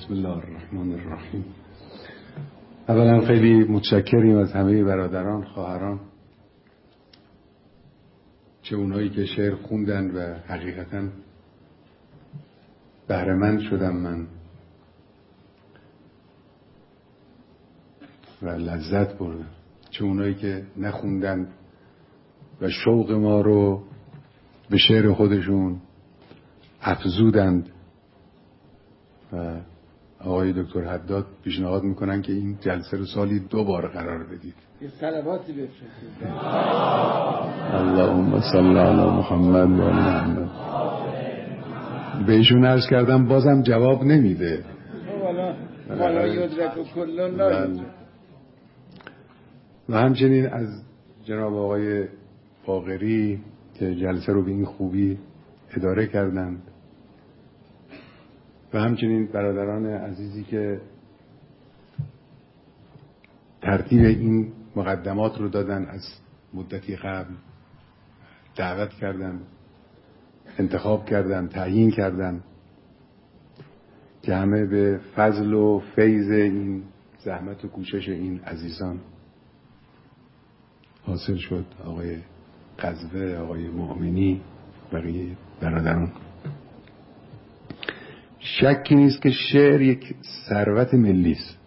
بسم الله الرحمن الرحیم. اولا خیلی متشکریم از همه برادران، خواهران، چه اونایی که شعر خوندن و حقیقتا بهره‌مند شدم من و لذت بردم، چه اونایی که نخوندن و شوق ما رو به شعر خودشون افزودند. و آقای دکتر حداد پیشنهاد میکنن که این جلسه رو سالی 2 بار قرار بدید. یه صلواتی بفرستید. اللهم صل علی محمد و علی محمد. بهشون عرض کردم بازم جواب نمیده. والا یدرک و کلون لا. و همچنین از جناب آقای باقری که جلسه رو به این خوبی اداره کردند و همچنین برادران عزیزی که ترتیب این مقدمات رو دادن، از مدتی قبل دعوت کردن، انتخاب کردن، تعیین کردن، که همه به فضل و فیض این زحمت و کوشش این عزیزان حاصل شد. آقای قزوه، آقای مؤمنی، بقیه برادران. شکی نیست که شعر یک ثروت ملی است.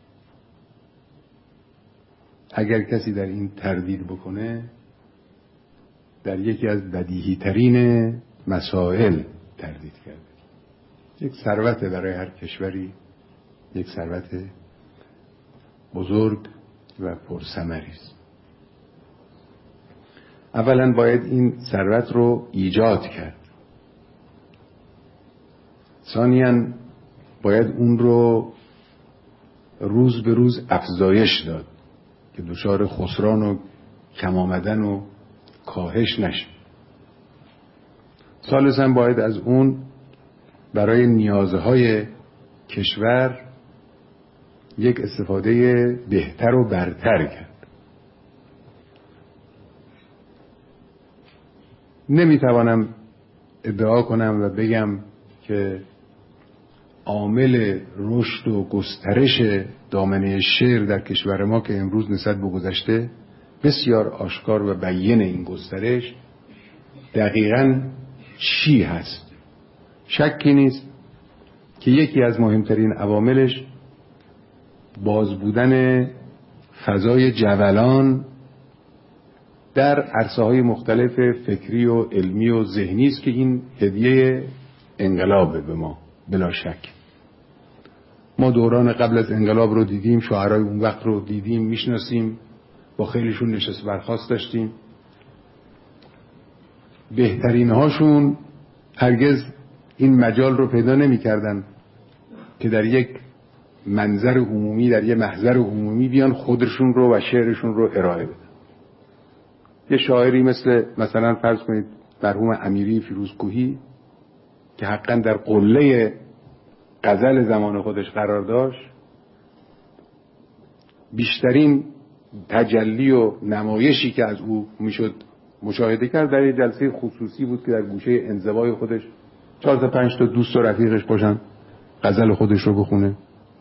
اگر کسی در این تردید بکنه، در یکی از بدیهی ترین مسائل تردید کرده. یک ثروت برای هر کشوری، یک ثروت بزرگ و پرثمری است. اولا باید این ثروت رو ایجاد کرد. ثانیاً باید اون رو روز به روز افزایش داد که دچار خسران و کم آمدن و کاهش نشه. ثالثاً باید از اون برای نیازهای کشور یک استفاده بهتر و برتر کرد. نمیتوانم ادعا کنم و بگم که عامل رشد و گسترش دامنه شعر در کشور ما که امروز نسبت به گذشته بسیار آشکار و بیان این گسترش دقیقاً چی هست. شکی نیست که یکی از مهمترین عواملش باز بودن فضای جولان در عرصه‌های مختلف فکری و علمی و ذهنی است که این هدیه انقلابه به ما. بلا شک ما دوران قبل از انقلاب رو دیدیم، شاعرای اون وقت رو دیدیم، میشناسیم، با خیلیشون نشست برخاست داشتیم. بهترین هاشون هرگز این مجال رو پیدا نمی کردن که در یک منظر عمومی، در یک محضر عمومی بیان خودشون رو و شعرشون رو ارائه بدن. یه شاعری مثلا فرض کنید مرحوم امیری فیروزکوهی که حقا در قله غزل زمان خودش قرار داشت، بیشترین تجلی و نمایشی که از او میشد مشاهده کرد در یک جلسه خصوصی بود که در گوشه انزوای خودش 4 تا 5 تا دوست و رفیقش باشن غزل خودش رو بخونه.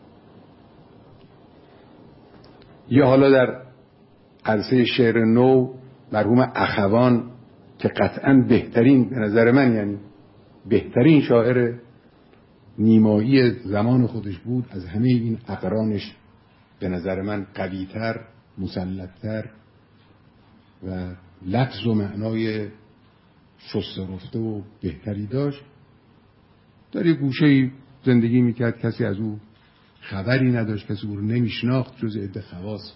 یا حالا در عرصه شعر نو مرحوم اخوان که قطعاً بهترین، به نظر من یعنی بهترین شاعر نیمایی زمان خودش بود، از همه این اقرانش به نظر من قوی‌تر، مسلط‌تر و لفظ و معنای شسته رفته و بهتری داشت. در یک گوشه‌ای زندگی میکرد، کسی از او خبری نداشت، کسی او رو نمیشناخت جز عده خواص،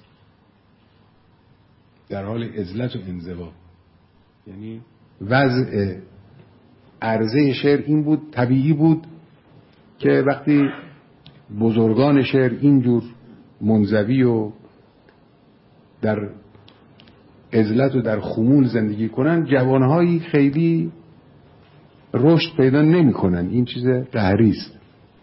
در حال عزلت و انزوا. یعنی وضع عرضه شعر این بود، طبیعی بود که وقتی بزرگان شعر اینجور منزوی و در عزلت و در خمول زندگی کنن، جوانهایی خیلی رشد پیدا نمی کنن. این چیز قهری است.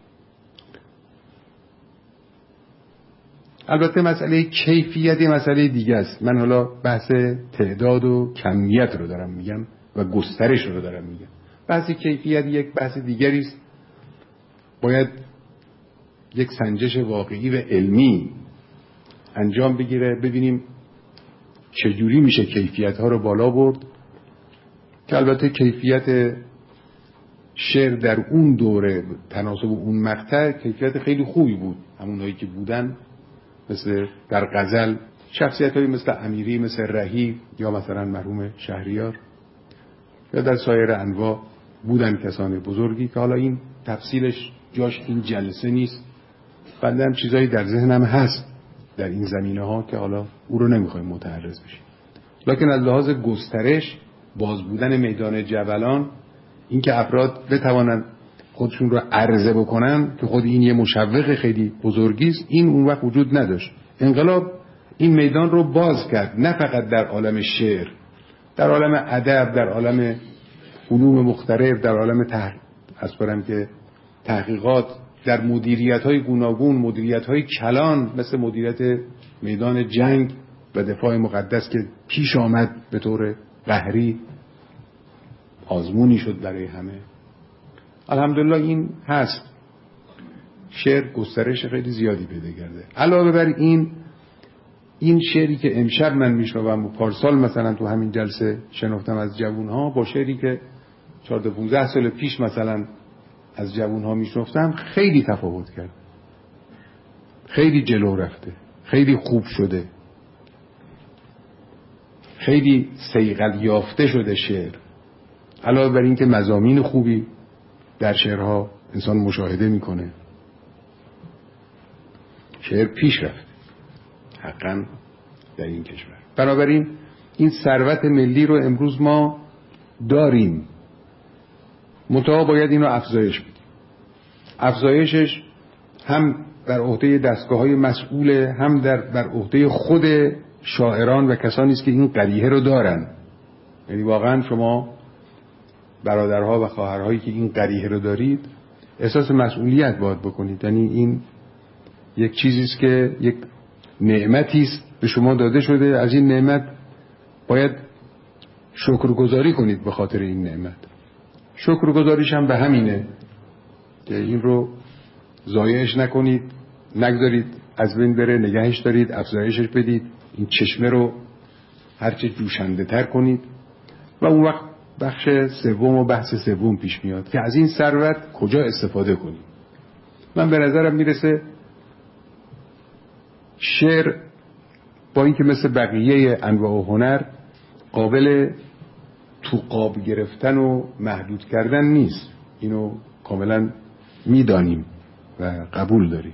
البته مسئله کیفیت مسئله دیگه است. من حالا بحث تعداد و کمیت رو دارم میگم و گسترش رو دارم میگم. بحث کیفیت یک بحث دیگری است. باید یک سنجش واقعی و علمی انجام بگیره، ببینیم چجوری میشه کیفیت‌ها رو بالا برد، که البته کیفیت شعر در اون دوره تناسب اون مقطع کیفیت خیلی خوبی بود. همونهایی که بودن مثل در غزل شخصیت‌هایی مثل امیری، مثل رهی یا مثلا مرحوم شهریار یا در سایر انواع بودن کسان بزرگی که حالا این تفصیلش جاش این جلسه نیست. بنده هم چیزایی در ذهنم هست در این زمینه ها که حالا او رو نمیخوایم متعرض بشیم، لکن از لحاظ گسترش باز بودن میدان جبلان، این که افراد بتوانند خودشون رو عرضه بکنن که خود این یه مشوق خیلی بزرگی است، این اون وقت وجود نداشت. انقلاب این میدان رو باز کرد، نه فقط در عالم شعر، در عالم ادب، در عالم علوم مختلف، در عالم تحقیقات، در مدیریت‌های گوناگون، مدیریت‌های کلان مثل مدیریت میدان جنگ و دفاع مقدس که پیش آمد به طور قهری، آزمونی شد برای همه. الحمدلله این هست، شعر گسترش خیلی زیادی پیدا کرده. علاوه بر این شعری که امشب من میشنوم و پارسال مثلا تو همین جلسه شنفتم از جوانها، با شعری که 14-15 سال پیش مثلا از جوانها میشنفتم خیلی تفاوت کرد، خیلی جلو رفته، خیلی خوب شده، خیلی صیقل یافته شده شعر. علاوه بر این که مضامین خوبی در شعرها انسان مشاهده میکنه، شعر پیش رفته حقا در این کشور. بنابراین این ثروت ملی رو امروز ما داریم، منتها باید اینو افزایش بدیم. افزایشش هم بر عهده دستگاه‌های مسئوله، هم بر عهده خود شاعران و کسانی است که این قریحه رو دارن. یعنی واقعا شما برادرها و خواهرهایی که این قریحه رو دارید احساس مسئولیت باید بکنید. یعنی این یک چیزی است که یک نعمتی است به شما داده شده، از این نعمت باید شکرگزاری کنید به خاطر این نعمت. شکرگزاریش هم به همینه که این رو ضایعش نکنید، نگذارید از بین بره، نگهش دارید، افزایشش بدید، این چشمه رو هرچه جوشنده تر کنید. و اون وقت بخش سوم و بحث سوم پیش میاد که از این ثروت کجا استفاده کنیم. من به نظرم میرسه شعر با اینکه مثل بقیه انواع هنر قابل تو قاب گرفتن و محدود کردن نیست، اینو کاملا میدانیم و قبول داریم.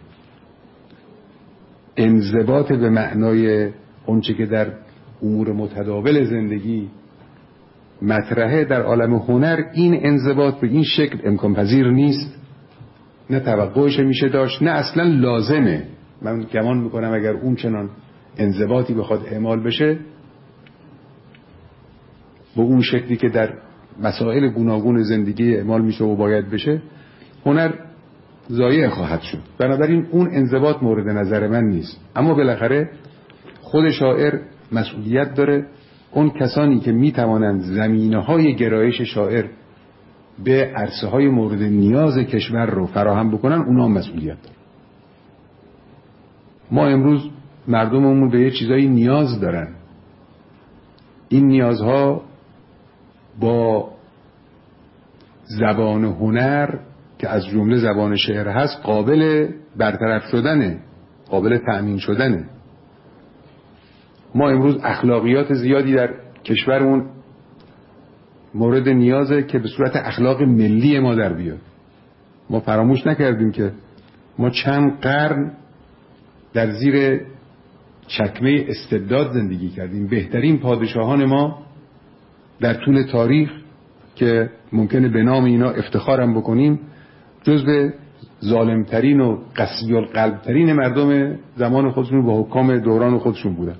انضباط به معنای اونچه که در امور متداول زندگی مطرحه در عالم هنر، این انضباط به این شکل امکان پذیر نیست، نه توقعش میشه داشت، نه اصلا لازمه. من گمان میکنم اگر اون چنان انضباطی بخواد اعمال بشه به اون شکلی که در مسائل گوناگون زندگی اعمال میشه و باید بشه، هنر ضایع خواهد شد. بنابراین اون انضباط مورد نظر من نیست. اما بالاخره خود شاعر مسئولیت داره. اون کسانی که میتوانند زمینه‌های گرایش شاعر به عرصه‌های مورد نیاز کشور رو فراهم بکنن، اونا هم مسئولیت دارن. ما امروز مردممون به یه چیزایی نیاز دارن. این نیازها با زبان هنر که از جمله زبان شعر هست قابل برطرف شدنه، قابل تأمین شدنه. ما امروز اخلاقیات زیادی در کشورمون مورد نیازه که به صورت اخلاق ملی ما در بیاد. ما فراموش نکردیم که ما چند قرن در زیر چکمه استبداد زندگی کردیم. بهترین پادشاهان ما در طول تاریخ که ممکنه به نام اینا افتخارم بکنیم، جزو ظالمترین و قسی القلبترین مردم زمان خودشون با حکام دوران خودشون بودن.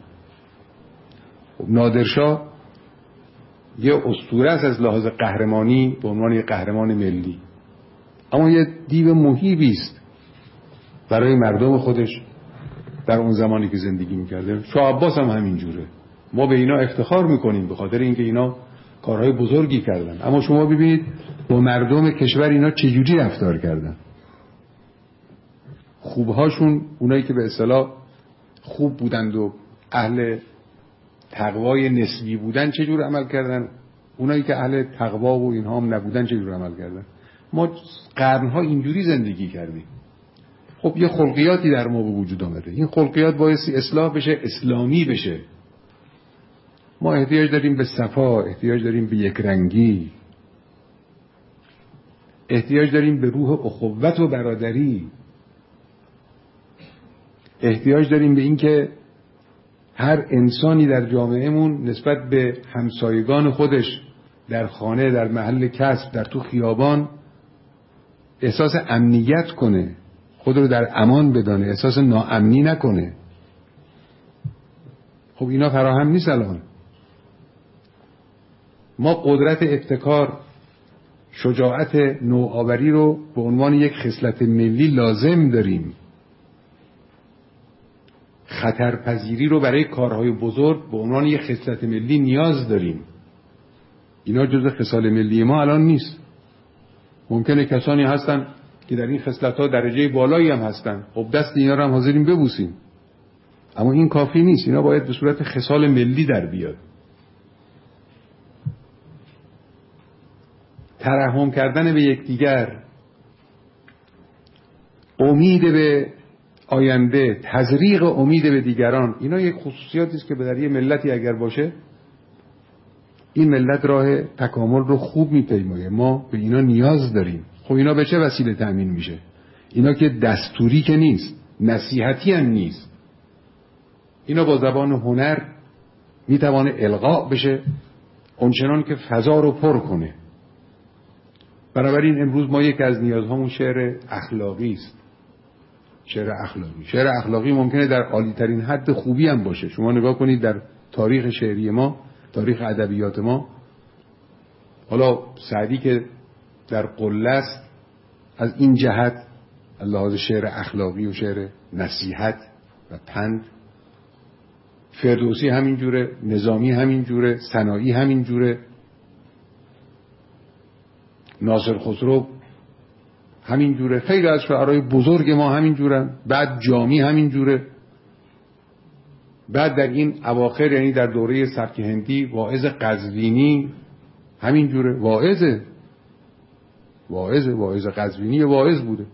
نادرشاه یه اسطوره است از لحاظ قهرمانی به عنوان یه قهرمان ملی، اما یه دیو مهیبی است برای مردم خودش در اون زمانی که زندگی میکرده. شاه عباس هم همینجوره. ما به اینا افتخار میکنیم به خاطر اینکه اینا کارهای بزرگی کردن، اما شما ببینید با مردم کشور اینا چجوری رفتار کردن. خوبهاشون، اونایی که به اصطلاح خوب بودند و اهل تقوای نسبی بودن چجور عمل کردن، اونایی که اهل تقوا و اینها هم نبودن چجور عمل کردن. ما قرنها اینجوری زندگی کردیم. خب یه خلقیاتی در ما به وجود آمده، این خلقیات بایستی اصلاح بشه، اسلامی بشه. ما احتیاج داریم به صفا، احتیاج داریم به یکرنگی، احتیاج داریم به روح اخوت و برادری، احتیاج داریم به این که هر انسانی در جامعهمون نسبت به همسایگان خودش در خانه، در محل کسب، در تو خیابان احساس امنیت کنه، خود رو در امان بدانه، احساس ناامنی نکنه. خب اینا فراهم نیست الان. ما قدرت ابتکار، شجاعت نوآوری رو به عنوان یک خصلت ملی لازم داریم. خطرپذیری رو برای کارهای بزرگ به عنوان یک خصلت ملی نیاز داریم. اینا جزء خصال ملی ما الان نیست. ممکنه کسانی هستن که در این خصلت‌ها درجه بالایی هم هستن، خب دست اینا رو هم حاضریم ببوسیم، اما این کافی نیست. اینا باید به صورت خصال ملی در بیاد. ترحم کردن به یکدیگر، امید به آینده، تزریق امید به دیگران، اینا یک خصوصیاتی است که در یه ملتی اگر باشه، این ملت راه تکامل رو خوب میپیمایه. ما به اینا نیاز داریم. خب اینا به چه وسیله تأمین میشه؟ اینا که دستوری که نیست، نصیحتی هم نیست. اینا با زبان هنر میتوانه القاء بشه، اونچنان که فضا رو پر کنه. بنابراین امروز ما یکی از نیازهامون شعر اخلاقی است. شعر اخلاقی ممکنه در عالی ترین حد خوبی هم باشه. شما نگاه کنید در تاریخ شعری ما، تاریخ ادبیات ما، حالا سعدی که در قله است از این جهت لحاظ شعر اخلاقی و شعر نصیحت و پند، فردوسی همین جوره، نظامی همین جوره، سنایی همین جوره، ناصر خسرو همین جوره، خیلی از شعرهای بزرگ ما همین جورن، بعد جامی همین جوره، بعد در این اواخر یعنی در دوره سبک هندی واعظ قزوینی همین جوره. واعظ قزوینی واعظ بوده،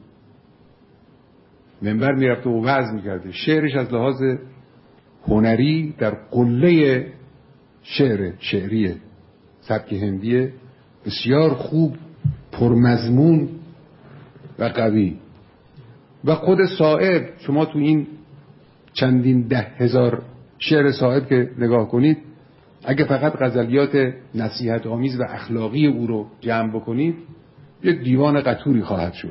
منبر میرفته و وعظ میکرده. شعرش از لحاظ هنری در قله شعری سبک هندی بسیار خوب، پرمضمون و قوی. و خود صائب، شما تو این چندین 10,000 شعر صائب که نگاه کنید، اگه فقط غزلیات نصیحت آمیز و اخلاقی او رو جمع بکنید، یک دیوان قطوری خواهد شد.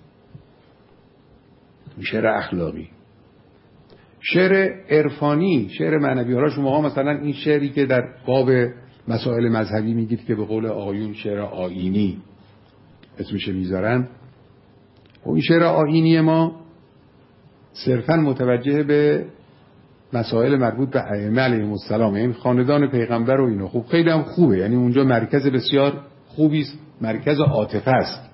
شعر اخلاقی، شعر عرفانی، شعر معنوی. حالا شما ها مثلا این شعری که در باب مسائل مذهبی میگید که به قول آقایون شعر آیینی اسمش میذارن، و این شعر آیینی ما صرفا متوجه به مسائل مربوط به ائمه علیهم السلام، این خاندان پیغمبر و اینو. خوب، خیلی هم خوبه، یعنی اونجا مرکز بسیار خوبی است، مرکز عاطفه است.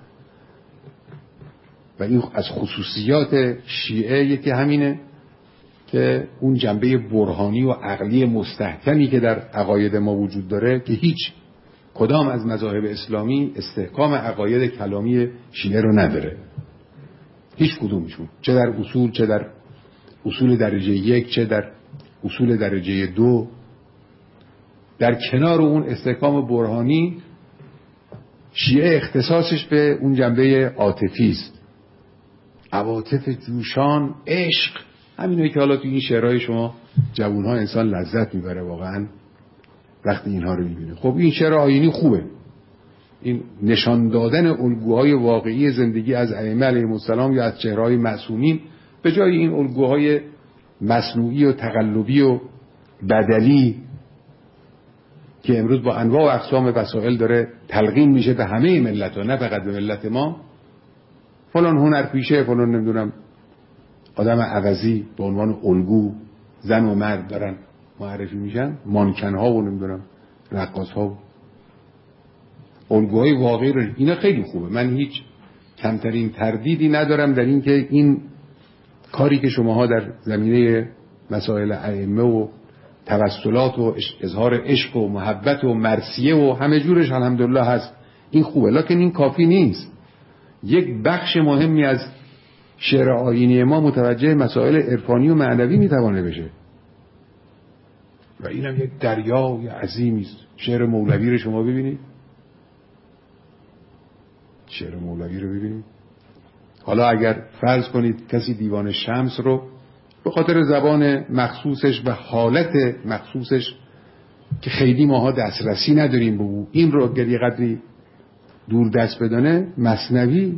و این از خصوصیات شیعه یکی همینه که اون جنبه برهانی و عقلی مستحکمی که در عقاید ما وجود داره که هیچ کدام از مذاهب اسلامی استحکام عقاید کلامی شیعه رو نداره، هیچ کدومشون، چه در اصول، چه در اصول درجه 1، چه در اصول درجه 2. در کنار اون استحکام برهانی، شیعه اختصاصش به اون جنبه عاطفی است، عواطف جوشان، عشق، همینایی که حالا تو این شعرهای شما جوانها انسان لذت میبره واقعا وقتی اینها رو میبینه. خب این شعر آیینی خوبه، این نشان دادن الگوهای واقعی زندگی از ائمه علیهم السلام یا از چهره‌های معصومین به جای این الگوهای مصنوعی و تقلبی و بدلی که امروز با انواع و اقسام وسایل داره تلقین میشه به همه ملت‌ها، نه فقط به ملت ما. فلان هنرپیشه، فلان نمیدونم آدم عوضی به عنوان الگو زن و مرد دارن معرفی میشن، مانکن‌ها و نمیدونم رقاص‌ها، الگوهای واقعی رو. اینا خیلی خوبه، من هیچ کمترین تردیدی ندارم در این که این کاری که شماها در زمینه مسائل ائمه و توسلات و اظهار عشق و محبت و مرثیه و همه جورش الحمدلله هست، این خوبه، لکن این کافی نیست. یک بخش مهمی از شعر آیینی ما متوجه مسائل عرفانی و معنوی میتوانه بشه و اینم یک دریای عظیمی است. شعر مولوی رو شما ببینید، شعر مولوی رو ببینید. حالا اگر فرض کنید کسی دیوان شمس رو به خاطر زبان مخصوصش و حالت مخصوصش که خیلی ماها دسترسی نداریم به او، این رو اگر یه قدری دور دست بدانه، مثنوی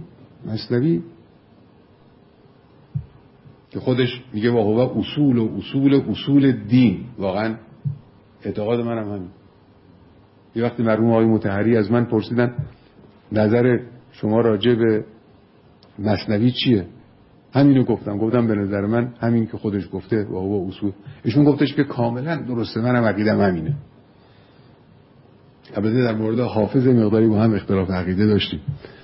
که خودش میگه واقعا اصول دین، واقعا اعتقاد منم همین. یه وقتی مرحوم آقای مطهری از من پرسیدن نظر شما راجع به مثنوی چیه، همینو گفتم به نظر من همین که خودش گفته واقعا اصول. ایشون گفتش که کاملا درسته، منم عقیدم همینه. البته در مورد حافظ مقداری با هم اختلاف عقیده داشتیم.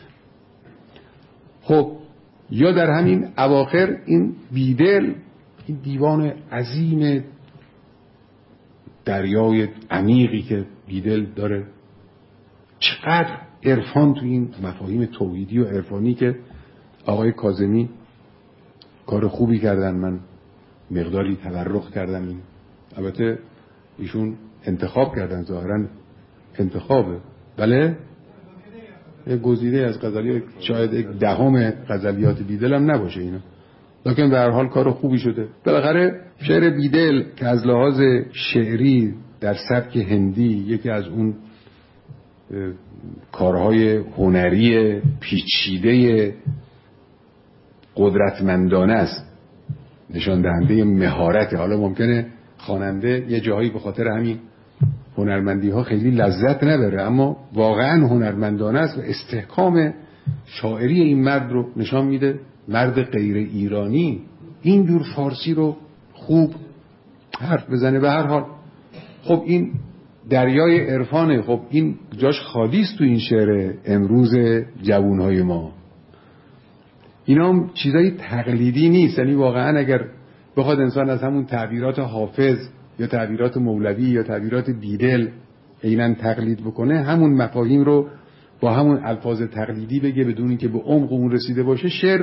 خب یا در همین اواخر این بیدل، این دیوان عظیم دریای عمیقی که بیدل داره، چقدر عرفان تو این مفاهیم توحیدی و عرفانی که آقای کاظمی کار خوبی کردن، من مقداری تورق کردم. این البته ایشون انتخاب کردن، ظاهرا انتخابه، بله، یک گزیده از غزلیات، شاید یک دهم غزلیات بیدل هم نباشه اینا، لکن به هر حال کار خوبی شده. بالاخره شعر بیدل که از لحاظ شعری در سبک هندی یکی از اون کارهای هنری پیچیده قدرتمندانه است، نشان دهنده مهارت. حالا ممکنه خواننده یه جایی به خاطر همین هنرمندی ها خیلی لذت نداره، اما واقعا هنرمندانه است و استحکام شاعری این مرد رو نشان میده. مرد غیر ایرانی اینجور فارسی رو خوب حرف بزنه. به هر حال خب این دریای عرفانه، خب این جاش خالی است تو این شعر امروز جوانهای ما. اینا هم چیزای تقلیدی نیست، یعنی واقعا اگر بخواد انسان از همون تعبیرات حافظ یا تعبیرات مولوی یا تعبیرات بیدل عیناً تقلید بکنه، همون مفاهیم رو با همون الفاظ تقلیدی بگه بدون اینکه به عمق اون رسیده باشه، شعر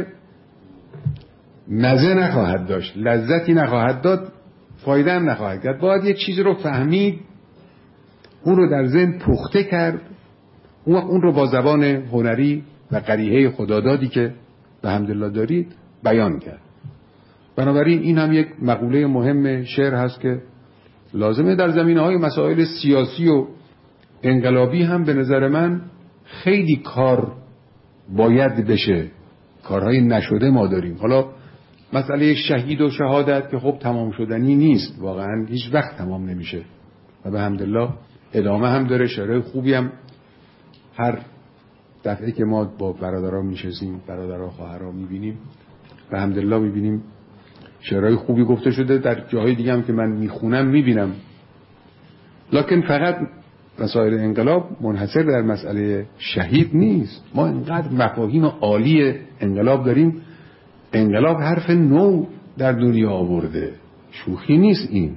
مزه نخواهد داشت، لذتی نخواهد داد، فایده هم نخواهد کرد. باید یک چیز رو فهمید، اون رو در ذهن پخته کرد، اون رو با زبان هنری و قریحه خدادادی که به حمدالله دارید بیان کرد. بنابراین این هم یک مقوله مهم شعر هست که لازمه در زمینه‌های مسائل سیاسی و انقلابی هم به نظر من خیلی کار باید بشه. کارهای نشده ما داریم. حالا مسئله شهید و شهادت که خب تمام شدنی نیست، واقعا هیچ وقت تمام نمیشه و به حمدالله ادامه هم داره. شعرهای خوبی هم هر دفعه که ما با برادران میشستیم، برادرها خواهرها میبینیم، به حمدالله میبینیم شعرهای خوبی گفته شده. در جاهای دیگه هم که من میخونم میبینم. لکن فقط مسائل انقلاب منحصر در مسئله شهید نیست. ما اینقدر مفاهیم عالی انقلاب داریم. انقلاب حرف نو در دنیا آورده، شوخی نیست این.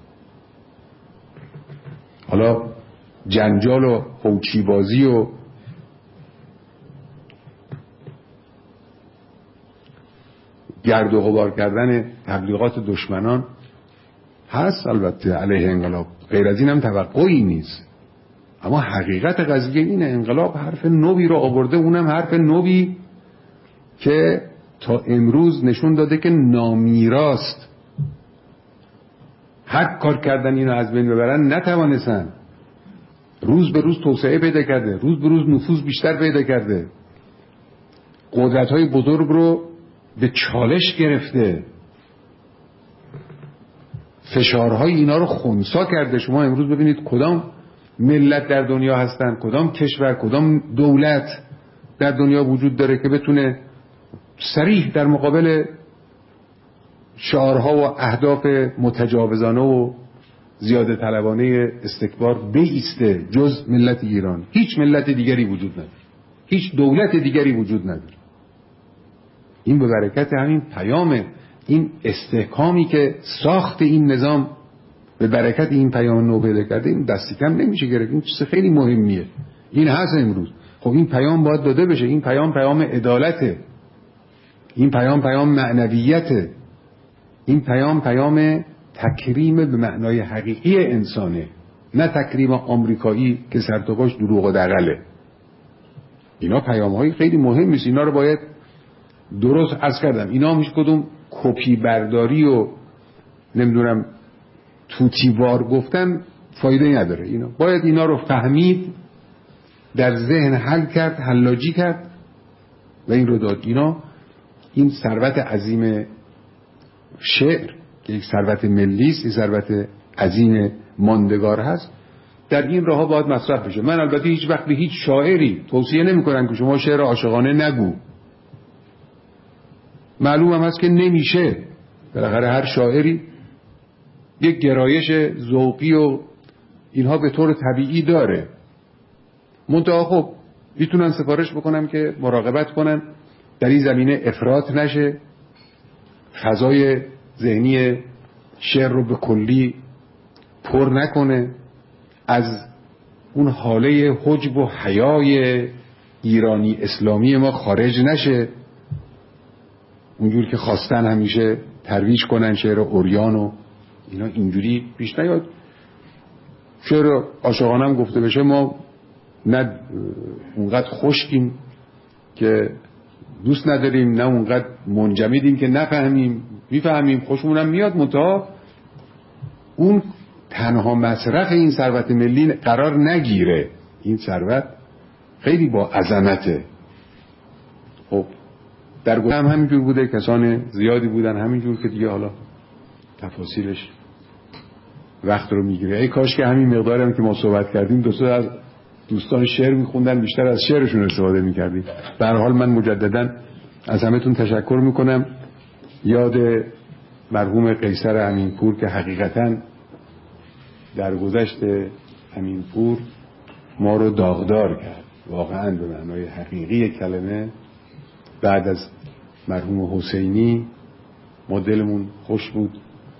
حالا جنجال و هوچی بازی و گرد و غبار کردن تبلیغات دشمنان هست البته علیه انقلاب، غیر از این هم توقعی نیست. اما حقیقت قضیه اینه، انقلاب حرف نوی رو آورده، اونم حرف نوی که تا امروز نشون داده که نامیراست. هر کار کردن اینو از بین ببرن نتوانستن. روز به روز توسعه پیدا کرده، روز به روز نفوذ بیشتر پیدا کرده، قدرت‌های بزرگ رو به چالش گرفته، فشارهای اینا رو خنثی کرده. شما امروز ببینید کدام ملت در دنیا هستن، کدام کشور، کدام دولت در دنیا وجود داره که بتونه صریح در مقابل شعارها و اهداف متجاوزانه و زیاده طلبانه استکبار بایسته جز ملت ایران. هیچ ملت دیگری وجود نداره، هیچ دولت دیگری وجود نداره. این به برکت همین پیام این استحکامی که ساخت این نظام به برکت این پیام نو پیدا کرده، این دستی کم نمیشه گرفت. این چیز خیلی مهمیه. این هست امروز. خب این پیام باید داده بشه. این پیام عدالته. این پیام معنویته. این پیام تکریم به معنای حقیقی انسانه، نه تکریم آمریکایی که سر تا پاش دروغ و دغله. اینا پیام‌های خیلی مهمی است. اینا رو باید درست عرض کردم. اینا هم هیچ کدوم کپی برداری و نمیدونم توتیوار گفتن فایده نداره. اینا باید اینا رو فهمید، در ذهن حل کرد، حلاجی کرد و این رو داد. این ثروت عظیم شعر که یک ثروت ملی است، یک ثروت عظیم ماندگار هست، در این راه ها باید مصرف بشه. من البته هیچ وقت به هیچ شاعری توصیه نمی کنم که شما شعر عاشقانه نگو. معلوم هم هست که نمیشه. بالاخره هر شاعری یک گرایش ذوقی و اینها به طور طبیعی داره. منتها خب میتونن سفارش بکنم که مراقبت کنن در این زمینه افراط نشه، فضای ذهنی شعر رو به کلی پر نکنه، از اون حاله حجب و حیای ایرانی اسلامی ما خارج نشه، اونجور که خواستن همیشه ترویج کنن شعر عریان و اینا اینجوری پیش نیاد. شعر عاشقانه هم گفته بشه، ما نه اونقدر خشکیم که دوست نداریم، نه اونقدر منجمدیم که نفهمیم، میفهمیم، خوشمونم میاد، منتها اون تنها مصرف این ثروت ملی قرار نگیره. این ثروت خیلی با عظمته. خب در گذشته هم همینجور بوده، کسان زیادی بودن همینجور که دیگه حالا تفاصیلش وقت رو میگیره. ای کاش که همین مقداری هم که ما صحبت کردیم دو تا از دوستان شعر میخوندن، بیشتر از شعرشون استفاده میکردیم. به هر حال من مجددا از همتون تشکر میکنم. یاد مرحوم قیصر امینپور که حقیقتا در گذشت امینپور ما رو داغدار کرد، واقعا به معنای حقیقی کلمه. بعد از مرحوم حسینی ما دلمون خوش بود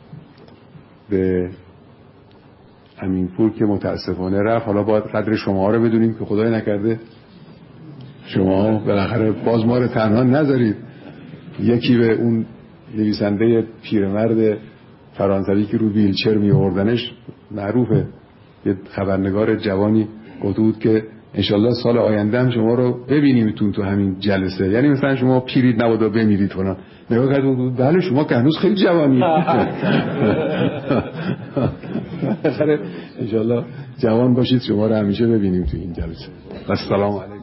به امینپور که متاسفانه رفت. حالا باید قدر شما رو بدونیم که خدای نکرده شما بالاخره باز ما رو تنها نذارید. یکی به اون نویسنده پیرمرد فرانسوی که رو ویلچر می آوردنش معروفه، یه خبرنگار جوانی گفته بود که انشالله سال آینده هم شما رو ببینیمتون تو همین جلسه، یعنی مثلا شما پیرید نبادا بمیرید فلان. نگاه کرد بود بله شما که هنوز خیلی جوانی. انشالله جوان باشید، شما رو همیشه ببینیم تو این جلسه. السلام علیکم.